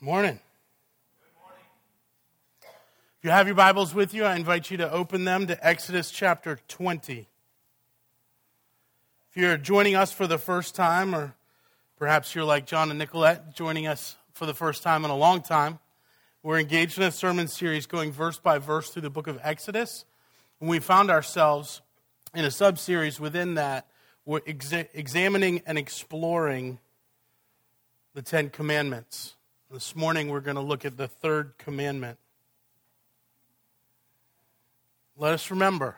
Morning. If you have your Bibles with you, I invite you to open them to Exodus chapter 20. If you're joining us for the first time, or perhaps you're like John and Nicolette, joining us for the first time in a long time, we're engaged in a sermon series going verse by verse through the book of Exodus. And we found ourselves in a sub-series within that, we're examining and exploring the Ten Commandments. This morning we're going to look at the third commandment. Let us remember,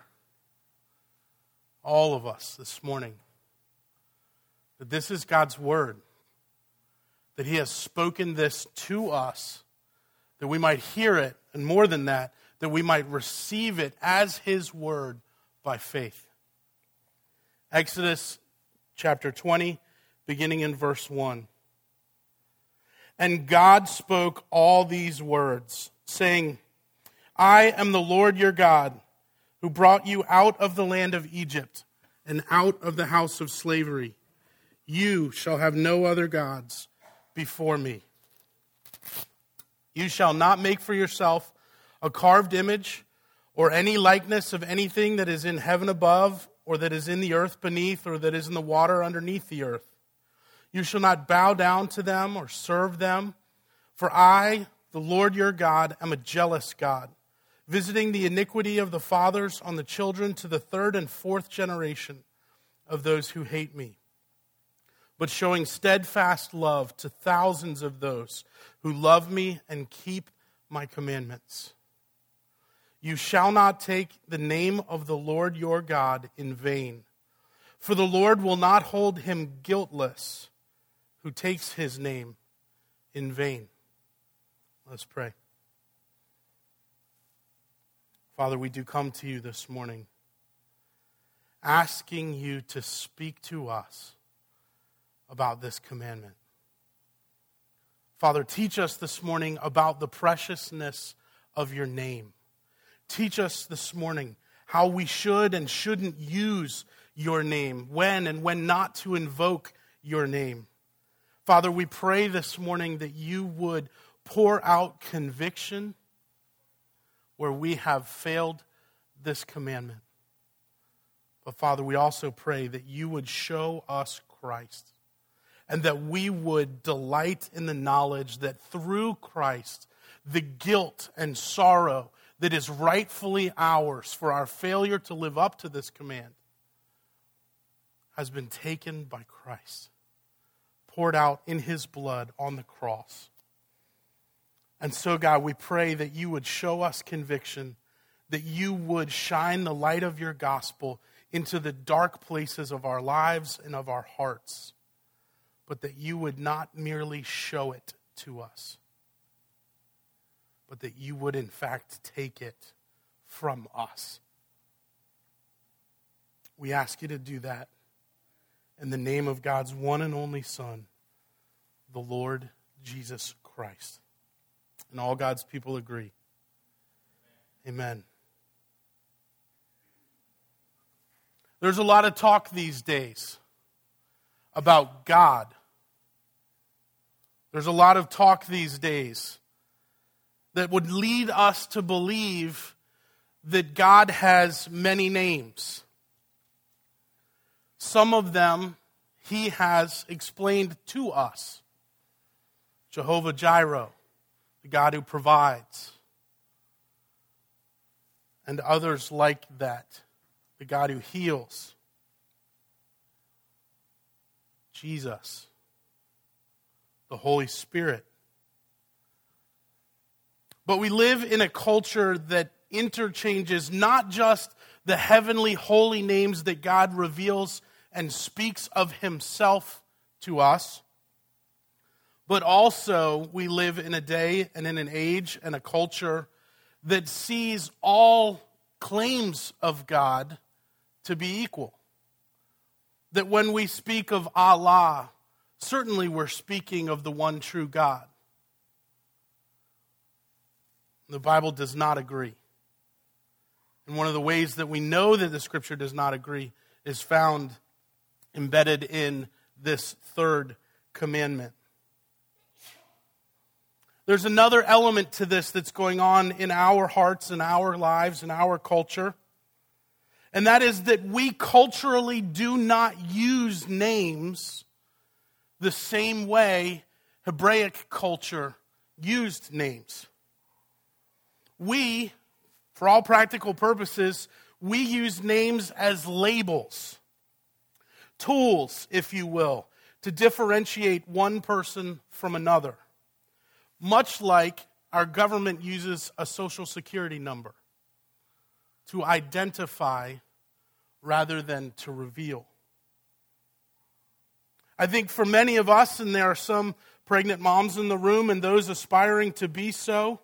all of us this morning, that this is God's word, that He has spoken this to us, that we might hear it, and more than that we might receive it as His word by faith. Exodus chapter 20, beginning in verse 1. And God spoke all these words, saying, I am the Lord your God, who brought you out of the land of Egypt and out of the house of slavery. You shall have no other gods before me. You shall not make for yourself a carved image or any likeness of anything that is in heaven above, or that is in the earth beneath, or that is in the water underneath the earth. You shall not bow down to them or serve them, for I, the Lord your God, am a jealous God, visiting the iniquity of the fathers on the children to the third and fourth generation of those who hate me, but showing steadfast love to thousands of those who love me and keep my commandments. You shall not take the name of the Lord your God in vain, for the Lord will not hold him guiltless who takes his name in vain. Let's pray. Father, we do come to you this morning, asking you to speak to us about this commandment. Father, teach us this morning about the preciousness of your name. Teach us this morning how we should and shouldn't use your name, when and when not to invoke your name. Father, we pray this morning that you would pour out conviction where we have failed this commandment. But Father, we also pray that you would show us Christ, and that we would delight in the knowledge that through Christ, the guilt and sorrow that is rightfully ours for our failure to live up to this command has been taken by Christ, poured out in his blood on the cross. And so, God, we pray that you would show us conviction, that you would shine the light of your gospel into the dark places of our lives and of our hearts, but that you would not merely show it to us, but that you would in fact take it from us. We ask you to do that in the name of God's one and only Son, the Lord Jesus Christ. And all God's people agree. Amen. There's a lot of talk these days about God. There's a lot of talk these days that would lead us to believe that God has many names. Some of them he has explained to us. Jehovah Jireh, the God who provides. And others like that, the God who heals. Jesus, the Holy Spirit. But we live in a culture that interchanges not just the heavenly holy names that God reveals and speaks of himself to us, but also we live in a day and in an age and a culture that sees all claims of God to be equal. That when we speak of Allah, certainly we're speaking of the one true God. The Bible does not agree. And one of the ways that we know that the Scripture does not agree is found embedded in this third commandment. There's another element to this that's going on in our hearts and our lives and our culture. And that is that we culturally do not use names the same way Hebraic culture used names. We, for all practical purposes, we use names as labels, tools, if you will, to differentiate one person from another. Much like our government uses a social security number to identify rather than to reveal. I think for many of us, and there are some pregnant moms in the room and those aspiring to be so,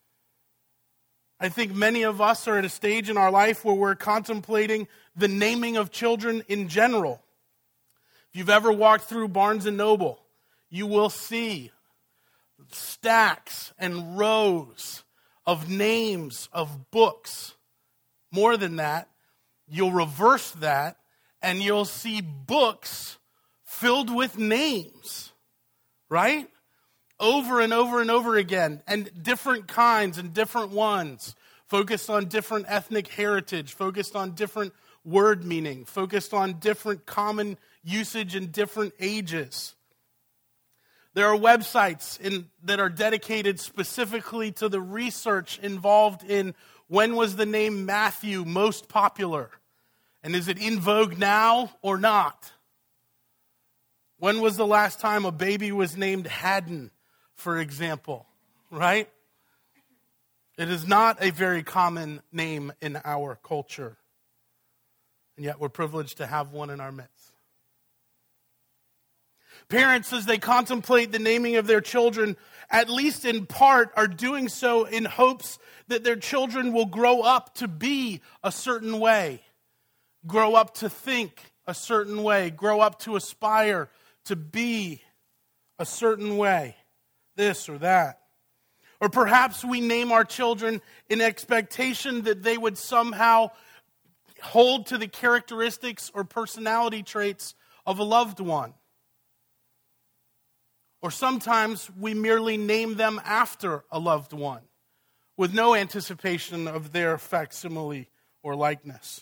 I think many of us are at a stage in our life where we're contemplating the naming of children in general. If you've ever walked through Barnes & Noble, you will see stacks and rows of names of books. More than that, you'll reverse that and you'll see books filled with names, right? Over and over and over again, and different kinds and different ones, focused on different ethnic heritage, focused on different word meaning, focused on different common usage in different ages. There are websites that are dedicated specifically to the research involved in when was the name Matthew most popular, and is it in vogue now or not? When was the last time a baby was named Haddon, for example, right? It is not a very common name in our culture, and yet we're privileged to have one in our midst. Parents, as they contemplate the naming of their children, at least in part, are doing so in hopes that their children will grow up to be a certain way, grow up to think a certain way, grow up to aspire to be a certain way, this or that. Or perhaps we name our children in expectation that they would somehow hold to the characteristics or personality traits of a loved one. Or sometimes we merely name them after a loved one, with no anticipation of their facsimile or likeness.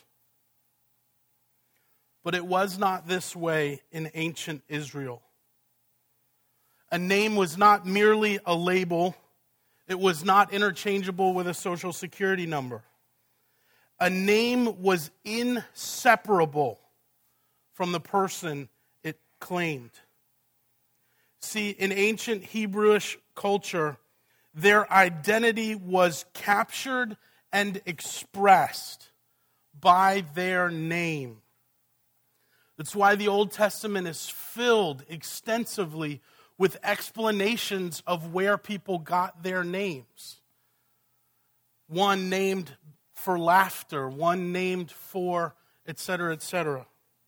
But it was not this way in ancient Israel. A name was not merely a label. It was not interchangeable with a social security number. A name was inseparable from the person it claimed. See, in ancient Hebrewish culture, their identity was captured and expressed by their name. That's why the Old Testament is filled extensively with explanations of where people got their names. One named for laughter, one named for, etc., etc.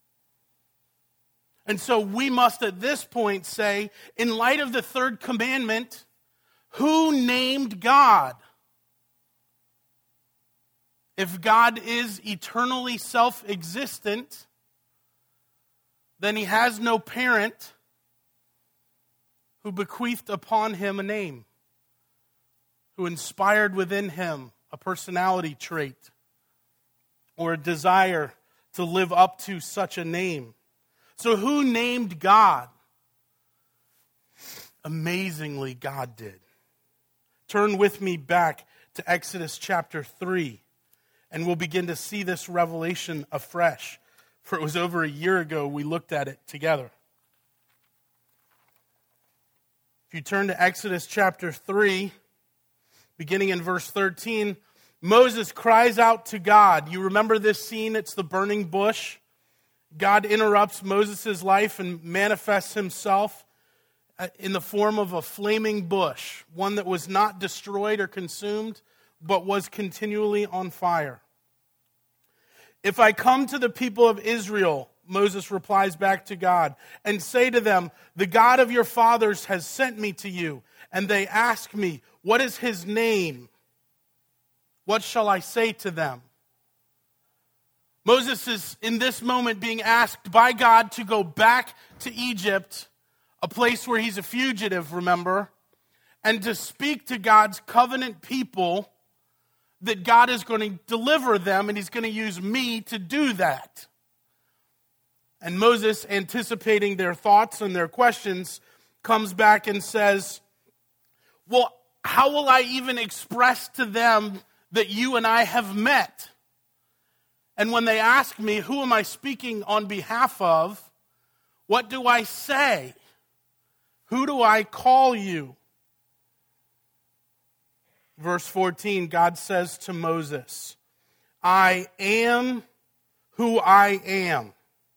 And so we must at this point say, in light of the third commandment, who named God? If God is eternally self-existent, then he has no parent who bequeathed upon him a name, who inspired within him a personality trait or a desire to live up to such a name. So who named God? Amazingly, God did. Turn with me back to Exodus chapter 3, and we'll begin to see this revelation afresh. For it was over a year ago we looked at it together. If you turn to Exodus chapter 3, beginning in verse 13, Moses cries out to God. You remember this scene? It's the burning bush. God interrupts Moses' life and manifests himself in the form of a flaming bush, one that was not destroyed or consumed, but was continually on fire. If I come to the people of Israel, Moses replies back to God, and say to them, the God of your fathers has sent me to you, and they ask me, what is his name? What shall I say to them? Moses is in this moment being asked by God to go back to Egypt, a place where he's a fugitive, remember, and to speak to God's covenant people that God is going to deliver them, and he's going to use me to do that. And Moses, anticipating their thoughts and their questions, comes back and says, well, how will I even express to them that you and I have met? And when they ask me, who am I speaking on behalf of? What do I say? Who do I call you? Verse 14, God says to Moses, I am who I am.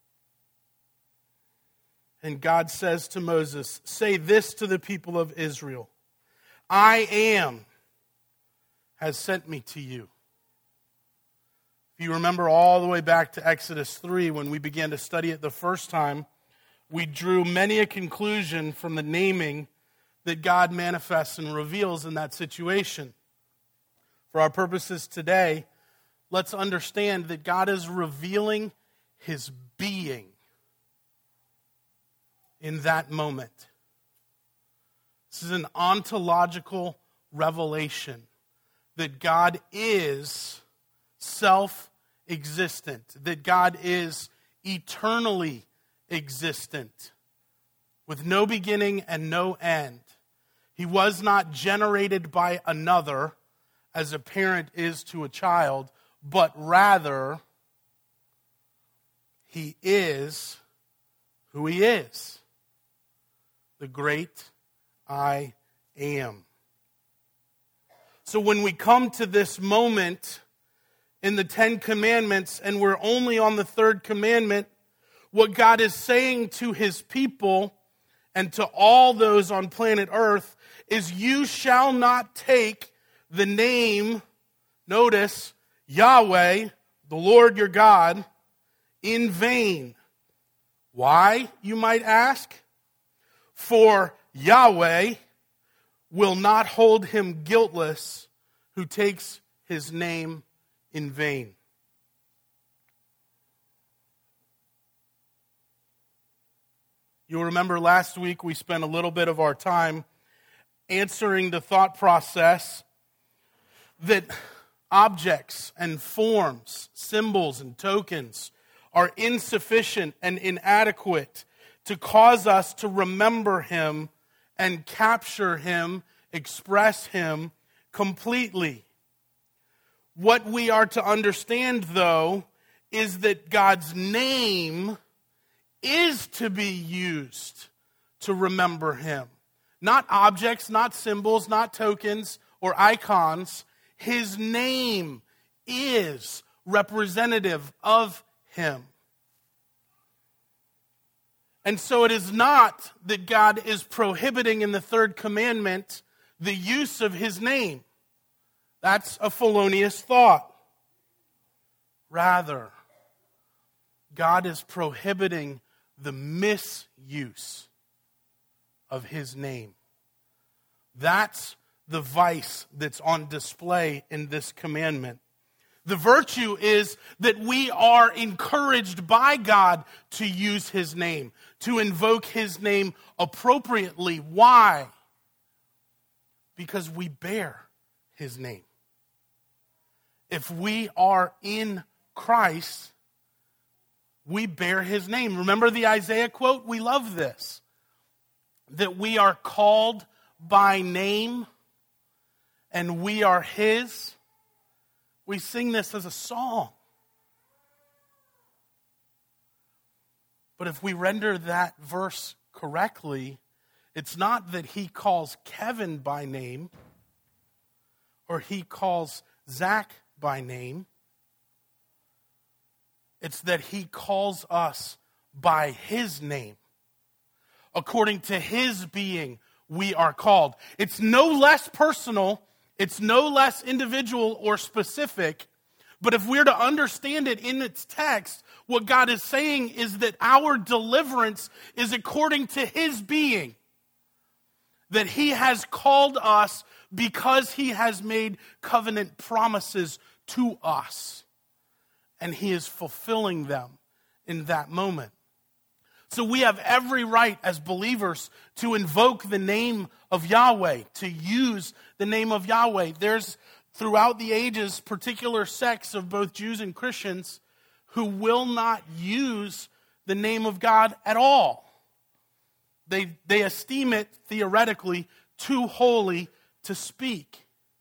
And God says to Moses, say this to the people of Israel, I am has sent me to you. If you remember all the way back to Exodus 3, when we began to study it the first time, we drew many a conclusion from the naming that God manifests and reveals in that situation. For our purposes today, let's understand that God is revealing his being in that moment. This is an ontological revelation that God is self-existent, that God is eternally existent, with no beginning and no end. He was not generated by another, as a parent is to a child, but rather, he is who he is, the great I am. So when we come to this moment in the Ten Commandments, and we're only on the third commandment, what God is saying to his people and to all those on planet Earth is, you shall not take the name, notice, Yahweh, the Lord your God, in vain. Why, you might ask? For Yahweh will not hold him guiltless who takes his name in vain. You'll remember last week we spent a little bit of our time answering the thought process that objects and forms, symbols and tokens are insufficient and inadequate to cause us to remember him and capture him, express him completely. What we are to understand, though, is that God's name is to be used to remember him. Not objects, not symbols, not tokens or icons. His name is representative of him. And so it is not that God is prohibiting in the third commandment the use of his name. That's a felonious thought. Rather, God is prohibiting the misuse of his name. That's the vice that's on display in this commandment. The virtue is that we are encouraged by God to use his name, to invoke his name appropriately. Why? Because we bear his name. If we are in Christ, we bear his name. Remember the Isaiah quote? We love this. That we are called by name and we are his. We sing this as a song. But if we render that verse correctly, it's not that he calls Kevin by name or he calls Zach by name. It's that he calls us by his name. According to his being, we are called. It's no less personal, it's no less individual or specific, but if we're to understand it in its text, what God is saying is that our deliverance is according to his being. That he has called us because he has made covenant promises to us. And he is fulfilling them in that moment. So we have every right as believers to invoke the name of Yahweh, to use the name of Yahweh. There's, throughout the ages, particular sects of both Jews and Christians who will not use the name of God at all. They esteem it, theoretically, too holy to speak.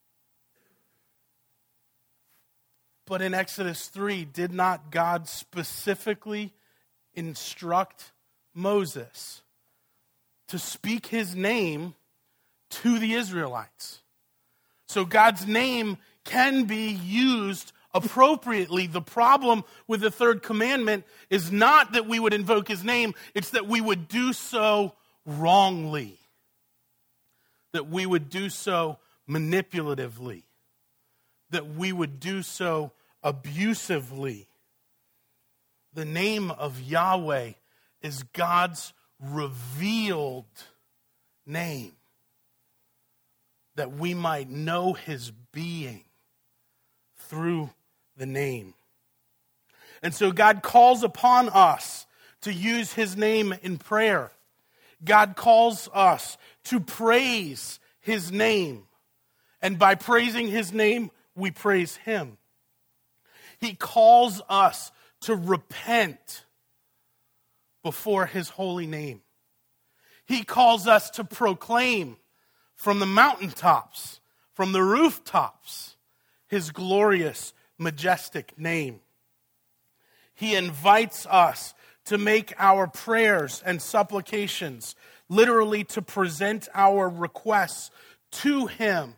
But in Exodus 3, did not God specifically instruct Moses to speak his name to the Israelites? So God's name can be used appropriately. The problem with the third commandment is not that we would invoke his name, it's that we would do so wrongly, that we would do so manipulatively, that we would do so abusively. The name of Yahweh is God's revealed name, that we might know his being through the name. And so God calls upon us to use his name in prayer. God calls us to praise his name. And by praising his name, we praise him. He calls us to repent before his holy name. He calls us to proclaim from the mountaintops, from the rooftops, his glorious, majestic name. He invites us to make our prayers and supplications, literally to present our requests to him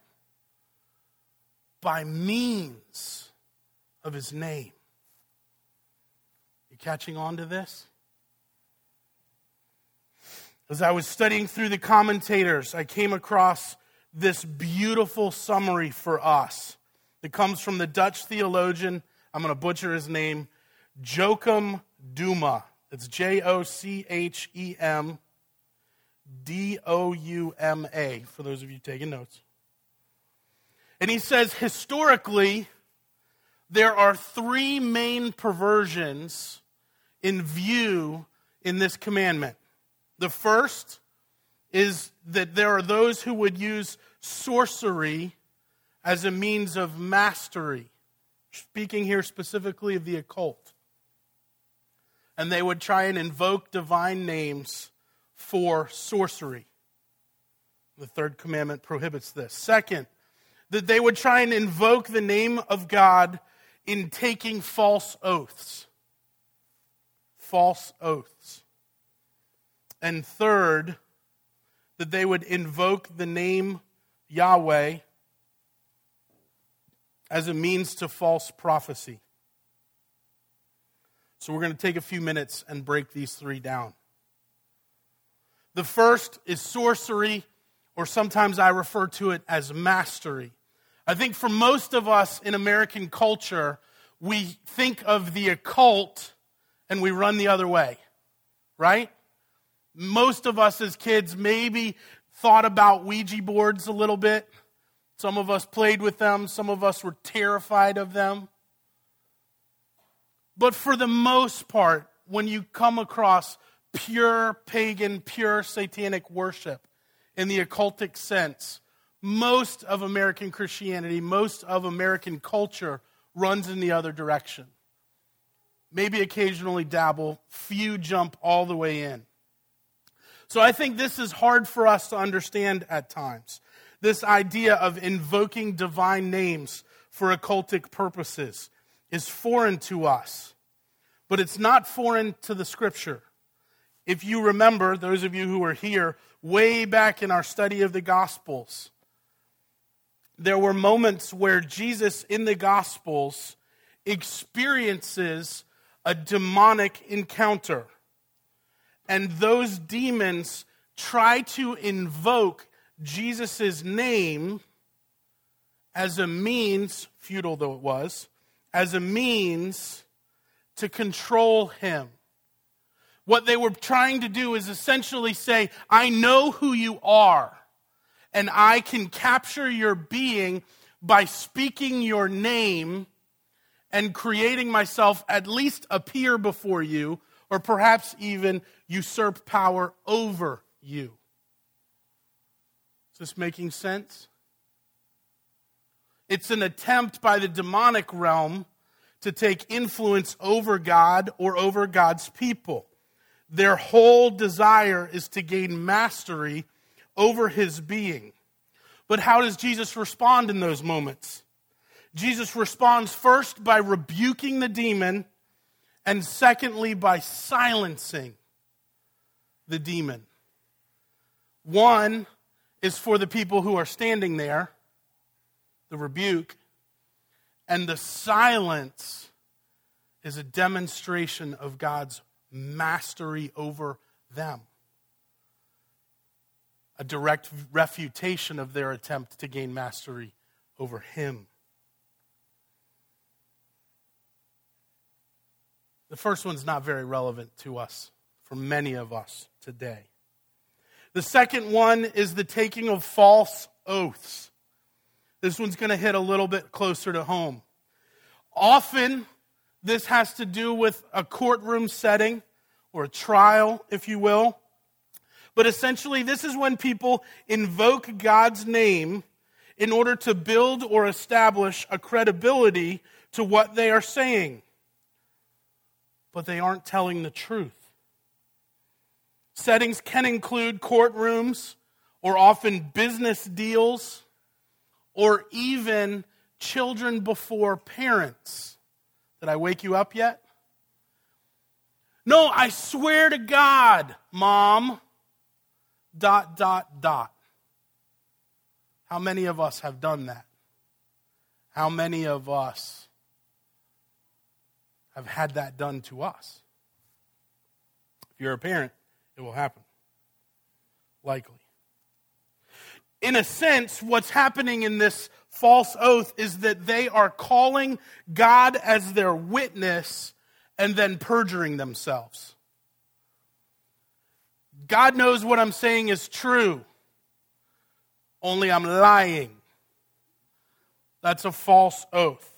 by means of his name. You catching on to this? As I was studying through the commentators, I came across this beautiful summary for us. It comes from the Dutch theologian, I'm going to butcher his name, Jochem Douma. It's Jochem Douma, for those of you taking notes. And he says, historically, there are three main perversions in view in this commandment. The first is that there are those who would use sorcery as a means of mastery. Speaking here specifically of the occult. And they would try and invoke divine names for sorcery. The third commandment prohibits this. Second, that they would try and invoke the name of God in taking false oaths. False oaths. And third, that they would invoke the name Yahweh as a means to false prophecy. So we're going to take a few minutes and break these three down. The first is sorcery, or sometimes I refer to it as mastery. I think for most of us in American culture, we think of the occult and we run the other way, right? Most of us as kids maybe thought about Ouija boards a little bit. Some of us played with them. Some of us were terrified of them. But for the most part, when you come across pure pagan, pure satanic worship in the occultic sense, most of American Christianity, most of American culture runs in the other direction. Maybe occasionally dabble, few jump all the way in. So I think this is hard for us to understand at times. This idea of invoking divine names for occultic purposes is foreign to us. But it's not foreign to the Scripture. If you remember, those of you who were here, way back in our study of the Gospels, there were moments where Jesus in the Gospels experiences a demonic encounter. And those demons try to invoke Jesus' name as a means, futile though it was, as a means to control him. What they were trying to do is essentially say, I know who you are, and I can capture your being by speaking your name and creating myself at least appear before you, or perhaps even usurp power over you. Is this making sense? It's an attempt by the demonic realm to take influence over God or over God's people. Their whole desire is to gain mastery over his being. But how does Jesus respond in those moments? Jesus responds first by rebuking the demon, and secondly by silencing the demon. One is for the people who are standing there, the rebuke, and the silence is a demonstration of God's mastery over them. A direct refutation of their attempt to gain mastery over him. The first one's not very relevant to us, for many of us today. The second one is the taking of false oaths. This one's going to hit a little bit closer to home. Often, this has to do with a courtroom setting, or a trial, if you will. But essentially, this is when people invoke God's name in order to build or establish a credibility to what they are saying. But they aren't telling the truth. Settings can include courtrooms, or often business deals, or even children before parents. Did I wake you up yet? No, I swear to God, Mom, ... How many of us have done that? How many of us have had that done to us? If you're a parent, it will happen. Likely. In a sense, what's happening in this false oath is that they are calling God as their witness and then perjuring themselves. God knows what I'm saying is true, only I'm lying. That's a false oath.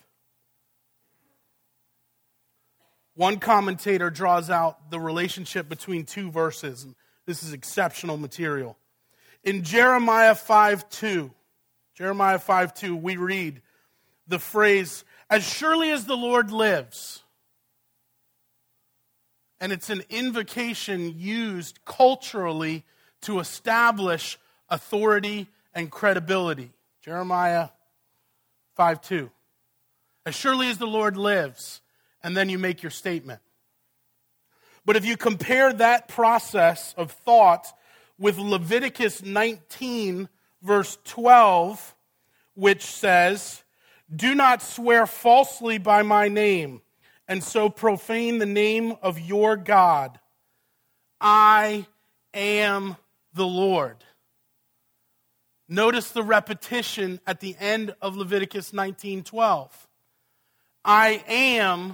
One commentator draws out the relationship between two verses. This is exceptional material. In Jeremiah 5:2, we read the phrase, "As surely as the Lord lives." And it's an invocation used culturally to establish authority and credibility. Jeremiah 5:2. As surely as the Lord lives, and then you make your statement. But if you compare that process of thought with Leviticus 19, verse 12, which says, "Do not swear falsely by my name, and so profane the name of your God. I am the Lord." Notice the repetition at the end of Leviticus 19:12. I am.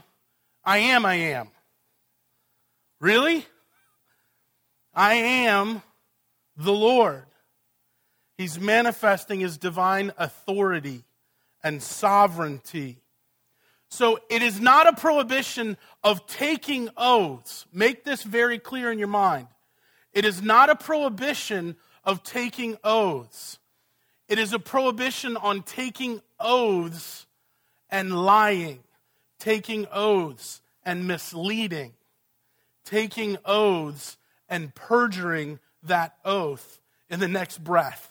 Really? I am the Lord. He's manifesting his divine authority and sovereignty. So it is not a prohibition of taking oaths. Make this very clear in your mind. It is not a prohibition of taking oaths. It is a prohibition on taking oaths and lying, taking oaths and misleading, taking oaths and perjuring that oath in the next breath.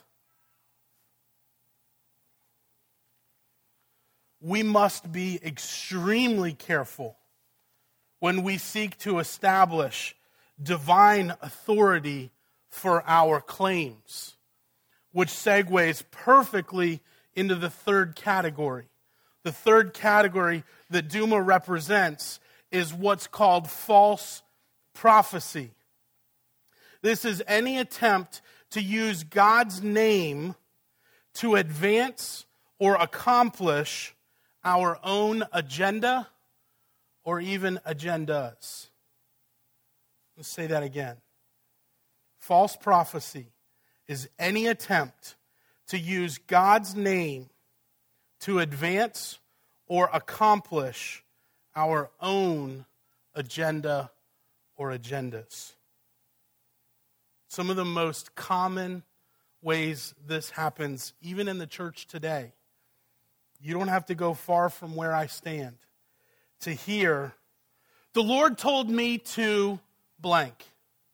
We must be extremely careful when we seek to establish divine authority for our claims, which segues perfectly into the third category. The third category that Duma represents is what's called false prophecy. This is any attempt to use God's name to advance or accomplish our own agenda or even agendas. Let's say that again. False prophecy is any attempt to use God's name to advance or accomplish our own agenda or agendas. Some of the most common ways this happens, even in the church today, you don't have to go far from where I stand to hear, the Lord told me to blank.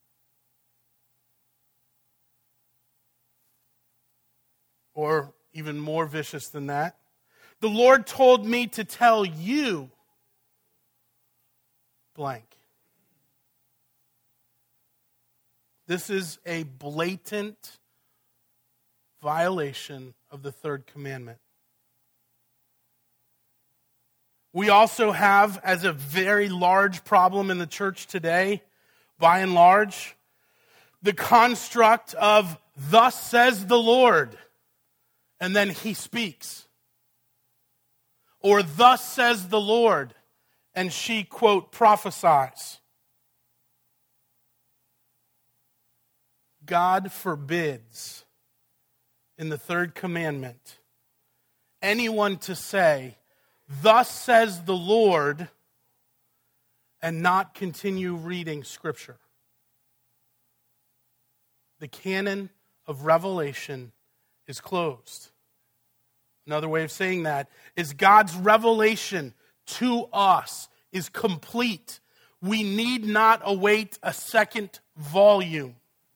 Or even more vicious than that, the Lord told me to tell you blank. This is a blatant violation of the third commandment. We also have, as a very large problem in the church today, by and large, the construct of thus says the Lord, and then he speaks. Or thus says the Lord, and she, quote, prophesies. God forbids in the third commandment anyone to say, thus says the Lord, and not continue reading Scripture. The canon of revelation is closed. Another way of saying that is God's revelation to us is complete. We need not await a second volume.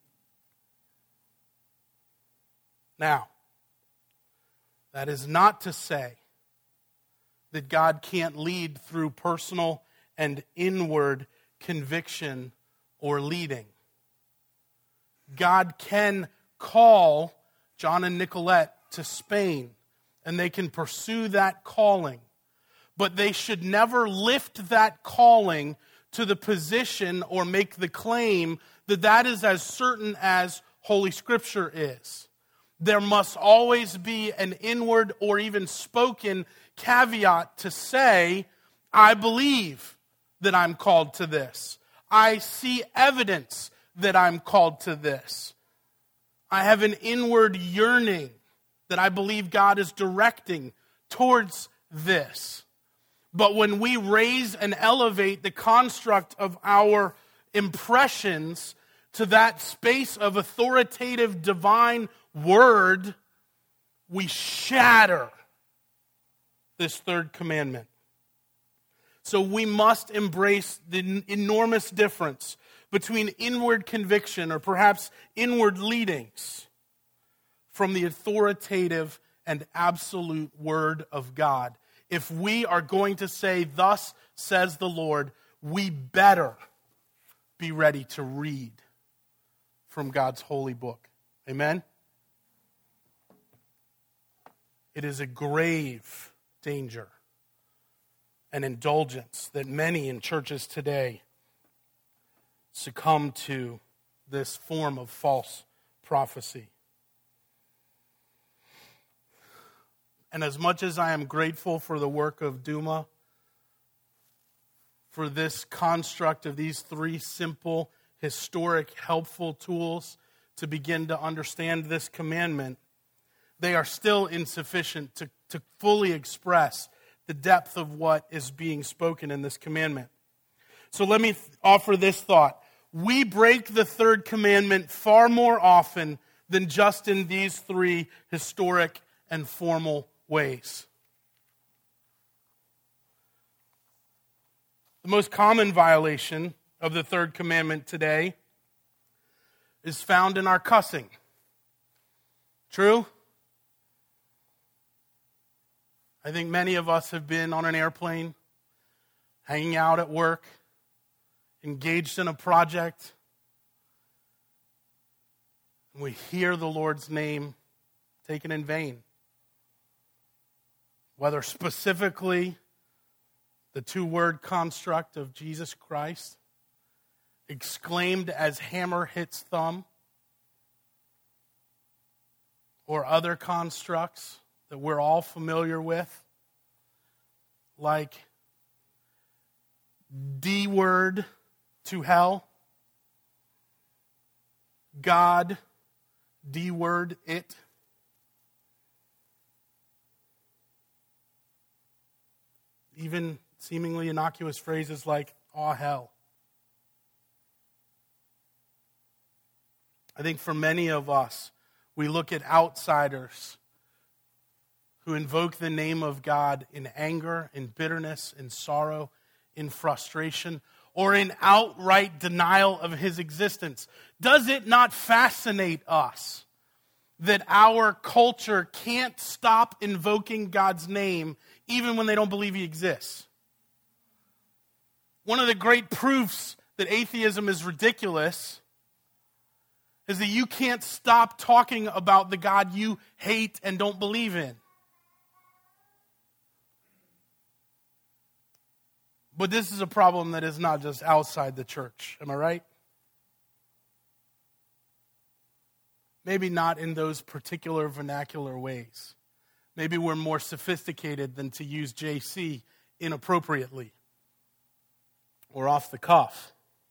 Now, that is not to say that God can't lead through personal and inward conviction or leading. God can call John and Nicolette to Spain, and they can pursue that calling. But they should never lift that calling to the position or make the claim that that is as certain as Holy Scripture is. There must always be an inward or even spoken caveat to say, I believe that I'm called to this. I see evidence that I'm called to this. I have an inward yearning that I believe God is directing towards this. But when we raise and elevate the construct of our impressions to that space of authoritative divine word, we shatter this third commandment. So we must embrace the enormous difference between inward conviction or perhaps inward leadings from the authoritative and absolute word of God. If we are going to say, thus says the Lord, we better be ready to read from God's holy book. Amen? It is a grave danger and indulgence that many in churches today succumb to this form of false prophecy. And as much as I am grateful for the work of Duma, for this construct of these three simple, historic, helpful tools to begin to understand this commandment, they are still insufficient to fully express the depth of what is being spoken in this commandment. So let me offer this thought. We break the third commandment far more often than just in these three historic and formal ways. The most common violation of the third commandment today is found in our cussing. True? I think many of us have been on an airplane, hanging out at work, engaged in a project, and we hear the Lord's name taken in vain. Whether specifically the two-word construct of Jesus Christ, exclaimed as hammer hits thumb, or other constructs that we're all familiar with, like D word to hell, God, D word it. Even seemingly innocuous phrases like, aw hell. I think for many of us, we look at outsiders who invoke the name of God in anger, in bitterness, in sorrow, in frustration, or in outright denial of his existence. Does it not fascinate us that our culture can't stop invoking God's name even when they don't believe he exists? One of the great proofs that atheism is ridiculous is that you can't stop talking about the God you hate and don't believe in. But this is a problem that is not just outside the church. Am I right? Maybe not in those particular vernacular ways. Maybe we're more sophisticated than to use JC inappropriately or off the cuff.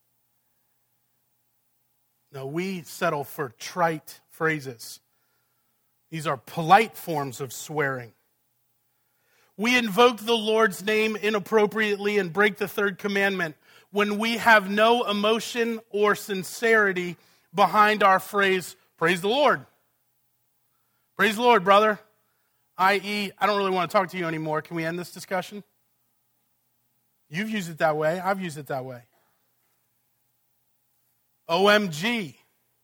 No, we settle for trite phrases. These are polite forms of swearing. We invoke the Lord's name inappropriately and break the third commandment when we have no emotion or sincerity behind our phrase, praise the Lord. Praise the Lord, brother. I.e., I don't really want to talk to you anymore. Can we end this discussion? You've used it that way. I've used it that way. OMG.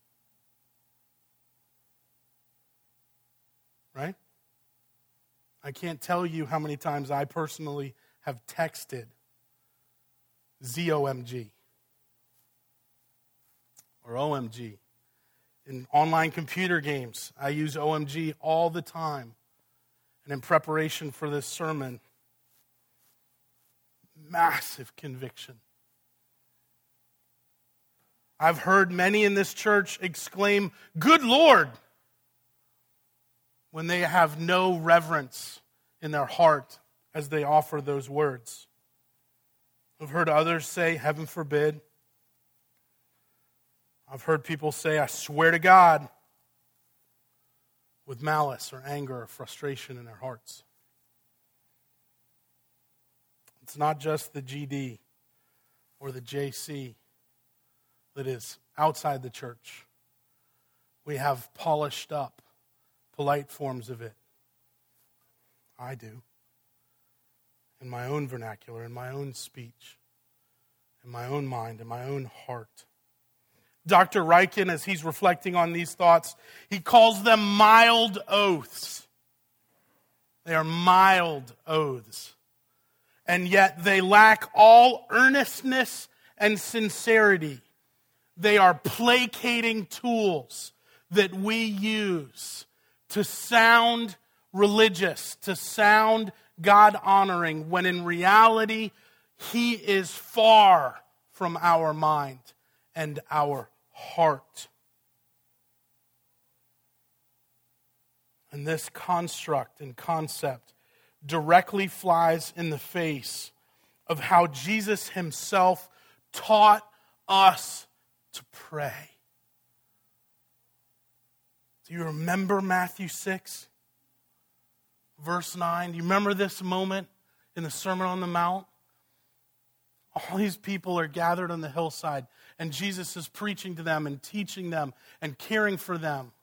Right? I can't tell you how many times I personally have texted ZOMG or OMG. In online computer games, I use OMG all the time. And in preparation for this sermon, massive conviction. I've heard many in this church exclaim, "Good Lord," when they have no reverence in their heart as they offer those words. I've heard others say, "Heaven forbid." I've heard people say, "I swear to God," with malice or anger or frustration in their hearts. It's not just the GD or the JC that is outside the church. We have polished up, polite forms of it. I do. In my own vernacular, in my own speech, in my own mind, in my own heart. Dr. Ryken, as he's reflecting on these thoughts, he calls them mild oaths. They are mild oaths. And yet they lack all earnestness and sincerity. They are placating tools that we use to sound religious, to sound God-honoring, when in reality, he is far from our mind and our heart. And this construct and concept directly flies in the face of how Jesus himself taught us to pray. Do you remember Matthew 6, verse 9? Do you remember this moment in the Sermon on the Mount? All these people are gathered on the hillside, and Jesus is preaching to them and teaching them and caring for them.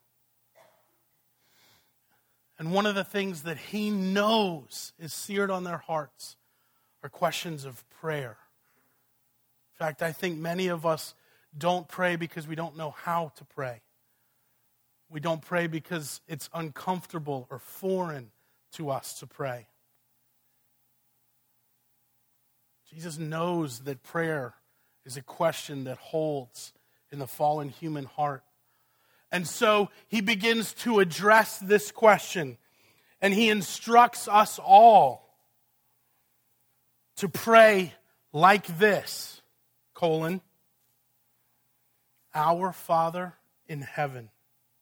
And one of the things that he knows is seared on their hearts are questions of prayer. In fact, I think many of us don't pray because we don't know how to pray. We don't pray because it's uncomfortable or foreign to us to pray. Jesus knows that prayer is a question that holds in the fallen human heart. And so he begins to address this question, and he instructs us all to pray like this, Our Father in heaven,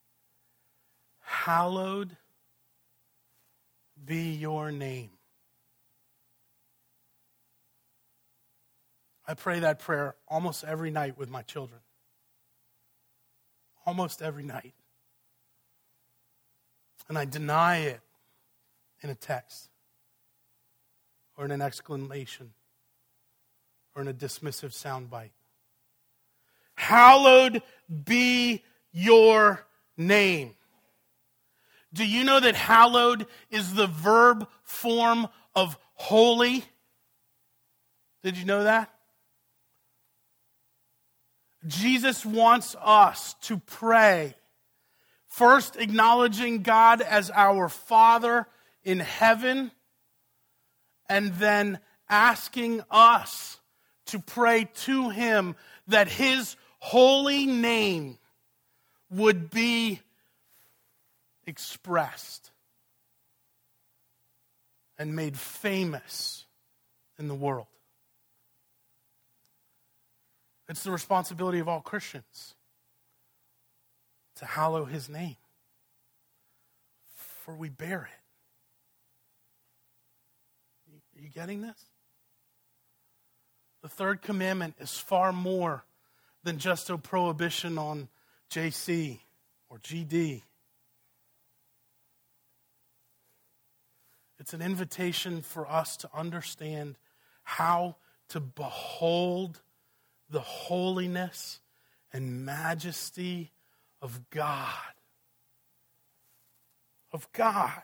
hallowed be your name. I pray that prayer almost every night with my children. Almost every night. And I deny it in a text, or in an exclamation, or in a dismissive soundbite. Hallowed be your name. Do you know that hallowed is the verb form of holy? Did you know that? Jesus wants us to pray, first acknowledging God as our Father in heaven, and then asking us to pray to Him that His holy name would be expressed and made famous in the world. It's the responsibility of all Christians to hallow His name, for we bear it. Are you getting this? The third commandment is far more than just a prohibition on JC or GD. It's an invitation for us to understand how to behold the holiness and majesty of God. Of God.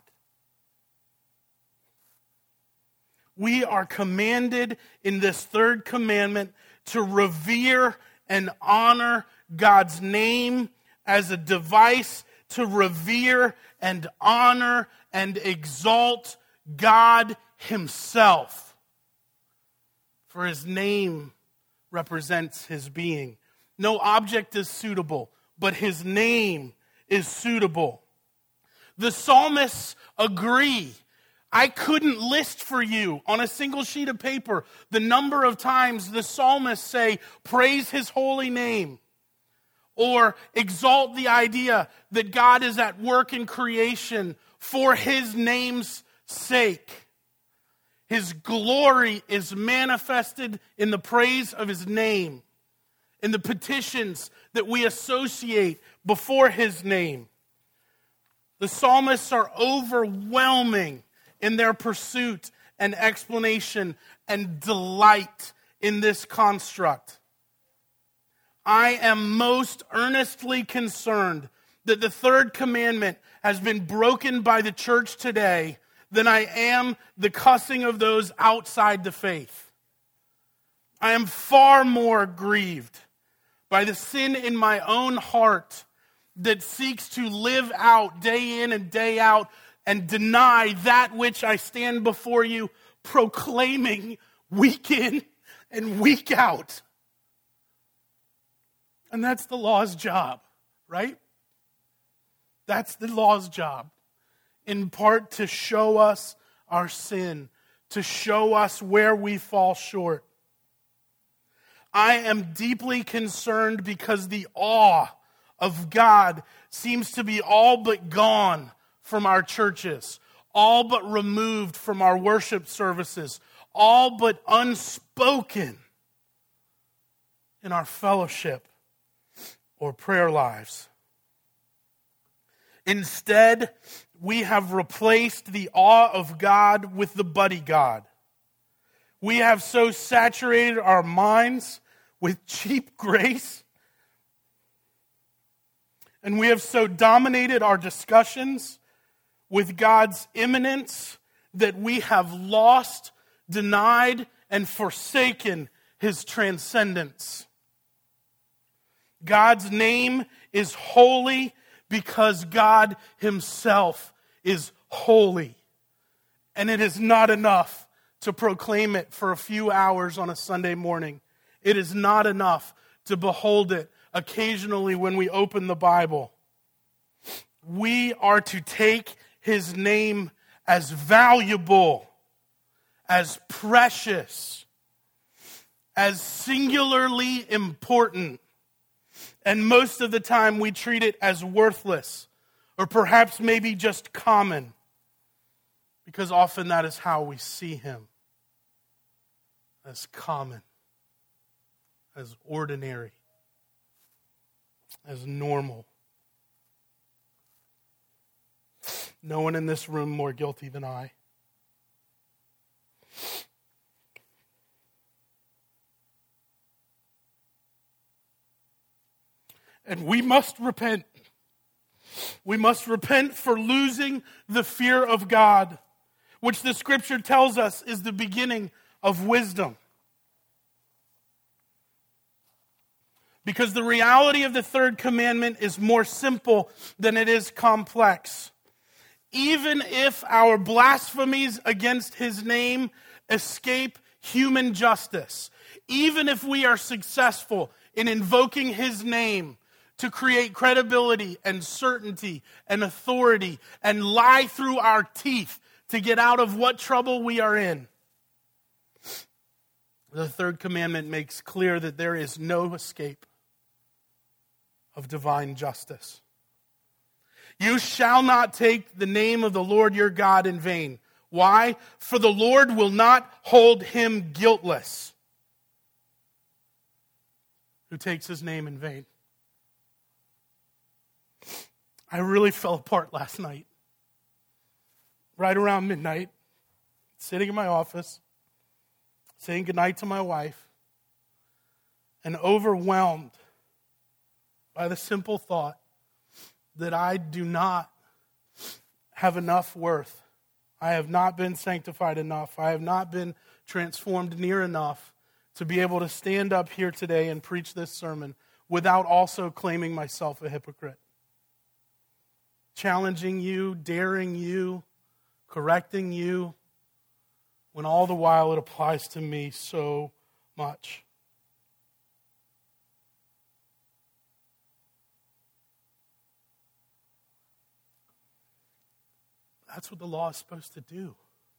We are commanded in this third commandment to revere and honor God's name as a device to revere and honor and exalt God Himself. For His name represents His being. No object is suitable, but His name is suitable. The psalmists agree. I couldn't list for you on a single sheet of paper the number of times the psalmists say, praise His holy name, or exalt the idea that God is at work in creation for His name's sake. His glory is manifested in the praise of His name, in the petitions that we associate before His name. The psalmists are overwhelming in their pursuit and explanation and delight in this construct. I am most earnestly concerned that the third commandment has been broken by the church today than I am the cussing of those outside the faith. I am far more grieved by the sin in my own heart that seeks to live out day in and day out and deny that which I stand before you proclaiming week in and week out. And that's the law's job, right? That's the law's job. In part to show us our sin, to show us where we fall short. I am deeply concerned because the awe of God seems to be all but gone from our churches, all but removed from our worship services, all but unspoken in our fellowship or prayer lives. Instead, we have replaced the awe of God with the buddy God. We have so saturated our minds with cheap grace, and we have so dominated our discussions with God's immanence that we have lost, denied, and forsaken His transcendence. God's name is holy because God Himself is holy. And it is not enough to proclaim it for a few hours on a Sunday morning. It is not enough to behold it occasionally when we open the Bible. We are to take His name as valuable, as precious, as singularly important. And most of the time we treat it as worthless, or perhaps maybe just common, because often that is how we see Him, as common, as ordinary, as normal. No one in this room more guilty than I. And we must repent. We must repent for losing the fear of God, which the Scripture tells us is the beginning of wisdom. Because the reality of the third commandment is more simple than it is complex. Even if our blasphemies against his name escape human justice, even if we are successful in invoking his name to create credibility and certainty and authority and lie through our teeth to get out of what trouble we are in, the third commandment makes clear that there is no escape of divine justice. You shall not take the name of the Lord your God in vain. Why? For the Lord will not hold him guiltless who takes his name in vain. I really fell apart last night. Right around midnight, sitting in my office, saying goodnight to my wife, and overwhelmed by the simple thought that I do not have enough worth. I have not been sanctified enough. I have not been transformed near enough to be able to stand up here today and preach this sermon without also claiming myself a hypocrite. Challenging you, daring you, correcting you, when all the while it applies to me so much. That's what the law is supposed to do.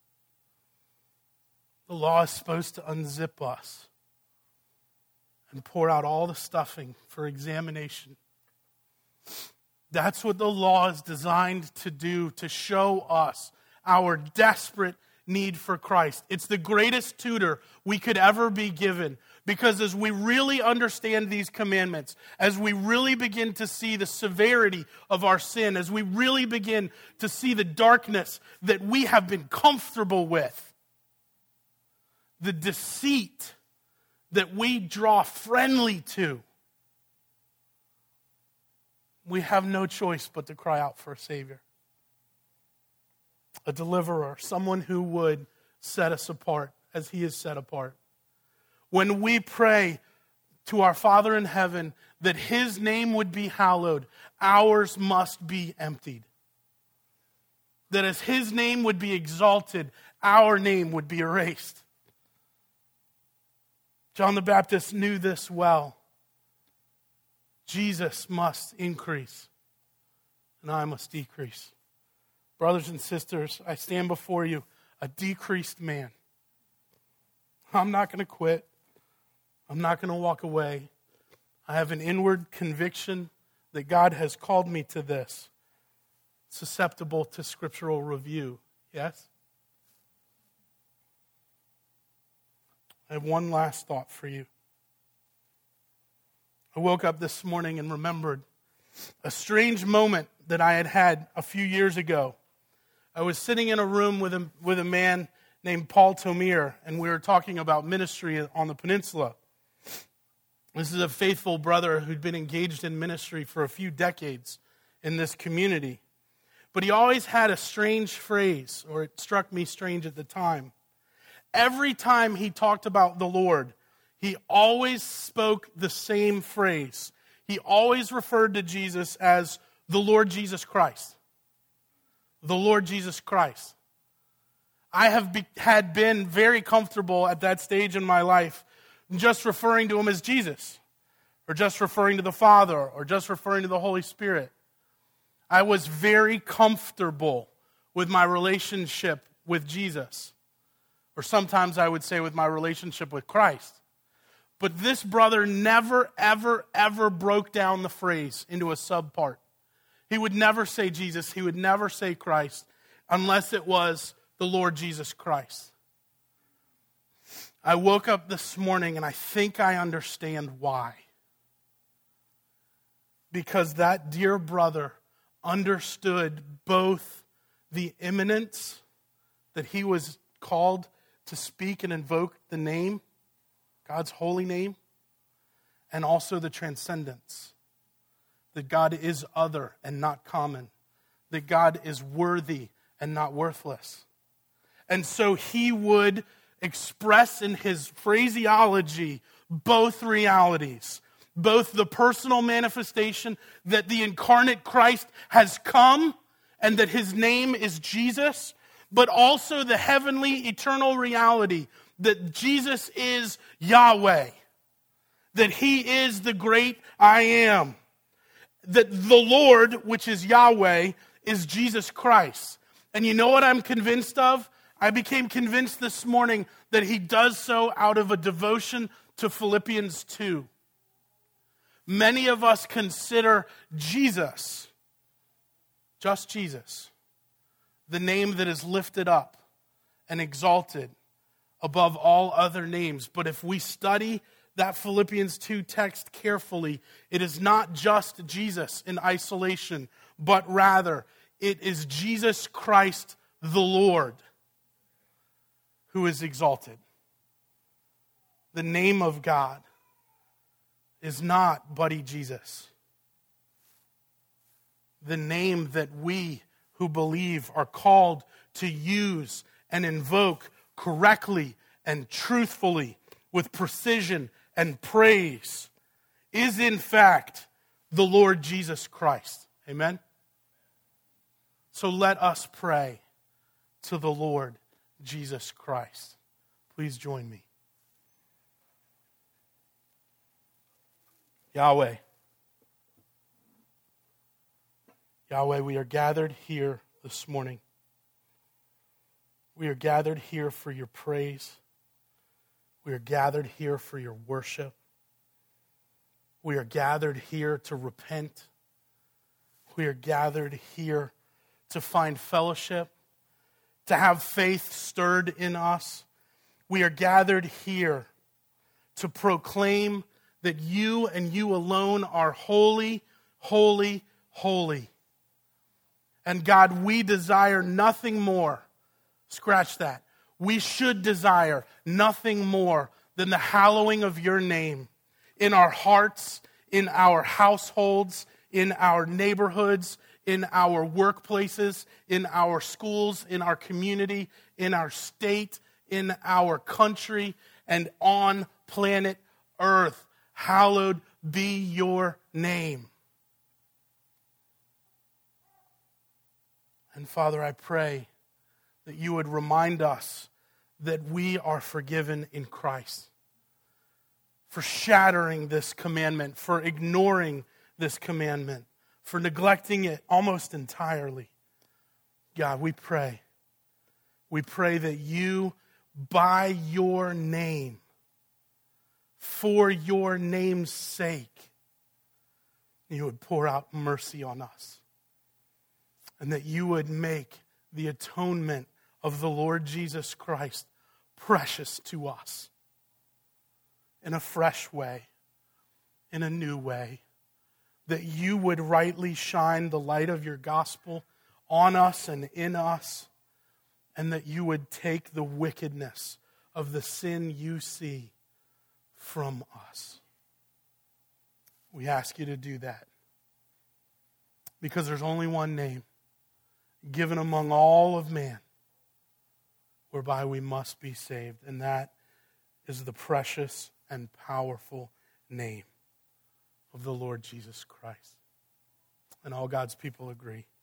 The law is supposed to unzip us and pour out all the stuffing for examination. That's what the law is designed to do, to show us our desperate need for Christ. It's the greatest tutor we could ever be given, because as we really understand these commandments, as we really begin to see the severity of our sin, as we really begin to see the darkness that we have been comfortable with, the deceit that we draw friendly to, we have no choice but to cry out for a Savior, a deliverer, someone who would set us apart as he is set apart. When we pray to our Father in heaven that his name would be hallowed, ours must be emptied. That as his name would be exalted, our name would be erased. John the Baptist knew this well. Jesus must increase, and I must decrease. Brothers and sisters, I stand before you, a decreased man. I'm not going to quit. I'm not going to walk away. I have an inward conviction that God has called me to this, susceptible to scriptural review. Yes? I have one last thought for you. I woke up this morning and remembered a strange moment that I had had a few years ago. I was sitting in a room with a man named Paul Tomir, and we were talking about ministry on the peninsula. This is a faithful brother who'd been engaged in ministry for a few decades in this community. But he always had a strange phrase, or it struck me strange at the time. Every time he talked about the Lord, he always spoke the same phrase. He always referred to Jesus as the Lord Jesus Christ. The Lord Jesus Christ. I had been very comfortable at that stage in my life just referring to him as Jesus, or just referring to the Father, or just referring to the Holy Spirit. I was very comfortable with my relationship with Jesus, or sometimes I would say with my relationship with Christ. But this brother never, ever, ever broke down the phrase into a subpart. He would never say Jesus. He would never say Christ unless it was the Lord Jesus Christ. I woke up this morning and I think I understand why. Because that dear brother understood both the imminence that he was called to speak and invoke the name, God's holy name, and also the transcendence that God is other and not common, that God is worthy and not worthless. And so he would express in his phraseology both realities, both the personal manifestation that the incarnate Christ has come and that his name is Jesus, but also the heavenly eternal reality that Jesus is Yahweh, that he is the great I am, that the Lord, which is Yahweh, is Jesus Christ. And you know what I'm convinced of? I became convinced this morning that he does so out of a devotion to Philippians 2. Many of us consider Jesus, just Jesus, the name that is lifted up and exalted above all other names. But if we study that Philippians 2 text carefully, it is not just Jesus in isolation, but rather it is Jesus Christ the Lord who is exalted. The name of God is not Buddy Jesus. The name that we who believe are called to use and invoke correctly and truthfully with precision and praise is in fact the Lord Jesus Christ. Amen? So let us pray to the Lord Jesus Christ. Please join me. Yahweh, we are gathered here this morning. We are gathered here for your praise. We are gathered here for your worship. We are gathered here to repent. We are gathered here to find fellowship, to have faith stirred in us. We are gathered here to proclaim that you and you alone are holy, holy, holy. And God, we desire nothing more. Scratch that. We should desire nothing more than the hallowing of your name in our hearts, in our households, in our neighborhoods, in our workplaces, in our schools, in our community, in our state, in our country, and on planet Earth. Hallowed be your name. And Father, I pray that you would remind us that we are forgiven in Christ for shattering this commandment, for ignoring this commandment, for neglecting it almost entirely. God, we pray. We pray that you, by your name, for your name's sake, you would pour out mercy on us. And that you would make the atonement of the Lord Jesus Christ precious to us in a fresh way, in a new way. That you would rightly shine the light of your gospel on us and in us, and that you would take the wickedness of the sin you see from us. We ask you to do that because there's only one name given among all of man whereby we must be saved, and that is the precious and powerful name of the Lord Jesus Christ. And all God's people agree.